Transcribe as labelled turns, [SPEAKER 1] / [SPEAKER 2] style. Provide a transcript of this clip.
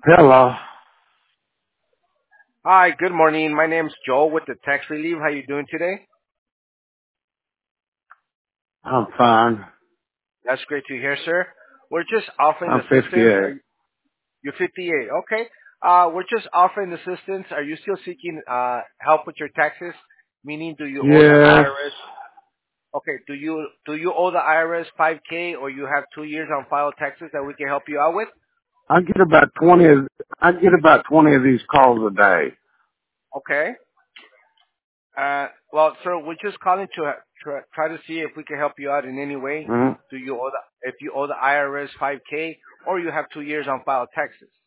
[SPEAKER 1] Hello.
[SPEAKER 2] Hi, good morning. My name's Joel with the Tax Relief. How you doing today?
[SPEAKER 1] I'm fine.
[SPEAKER 2] That's great to hear, sir. We're just offering
[SPEAKER 1] I'm
[SPEAKER 2] assistance.
[SPEAKER 1] 58.
[SPEAKER 2] You're 58, okay? We're just offering assistance. Are you still seeking help with your taxes? Meaning, do you owe the
[SPEAKER 1] Yes.
[SPEAKER 2] IRS? Okay, do you owe the IRS 5K, or you have 2 years on file taxes that we can help you out with?
[SPEAKER 1] I get about 20 of, I get about 20 of these calls a day.
[SPEAKER 2] Okay. Well, sir, we're just calling to try to see if we can help you out in any way.
[SPEAKER 1] Hmm.
[SPEAKER 2] Do you owe if you owe the IRS 5K, or you have 2 years on file taxes?